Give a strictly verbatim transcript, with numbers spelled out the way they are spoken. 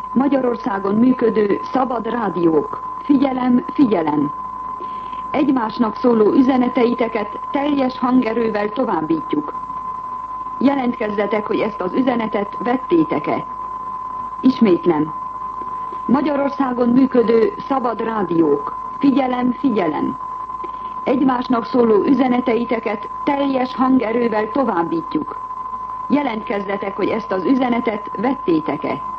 Magyarországon működő szabad rádiók, figyelem, figyelem! Egymásnak szóló üzeneteiteket teljes hangerővel továbbítjuk. Jelentkezzetek, hogy ezt az üzenetet vettétek-e. Ismétlem. Magyarországon működő szabad rádiók, figyelem, figyelem! Egymásnak szóló üzeneteiteket teljes hangerővel továbbítjuk. Jelentkezzetek, hogy ezt az üzenetet vettétek-e.